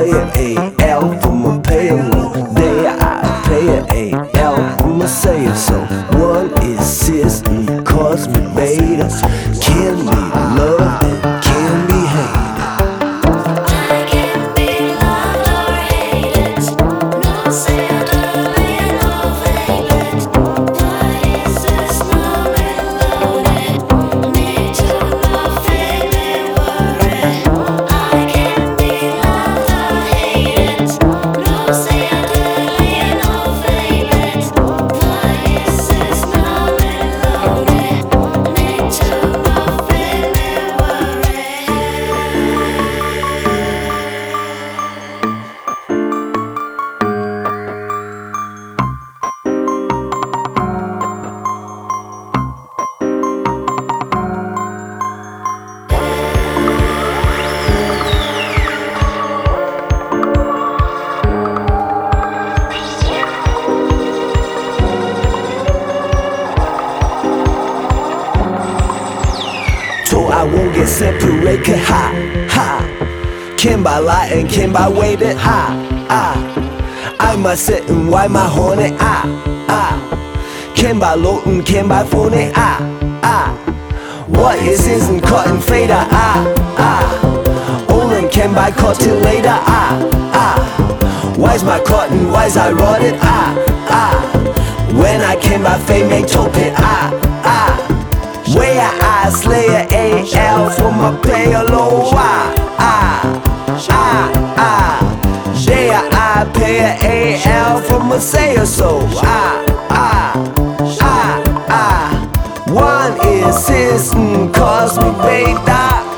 say it, AL for my payroll. There I pay it, AL for my say it. So one is cis and cosmic beta. Can be loved and can be hated. I can be loved or hated. No settling or faded. Why is this not reloaded? Need to know, feel me worried. I can be loved or hated. No settling or faded. Why is this not reloaded? Need to know, feel me worried. So I won't get separated, ha, ha. Can by lie and can by waited, ha, ah. I must sit and wipe my horn, ah, ah. Can by loading, can by phone, ah, ah. What is and cotton fader, ah, ah. Olin can by cotton later, ah, ah. Why's my cotton, why's I rotted, ah, ah. When I can by fame, make tope, ah, ah. Where I slay a AL for my payroll. Ah, ah, ah, ah. There I pay a AL for my say so. Ah, ah, ah, ah. One is cis and cosmic beta.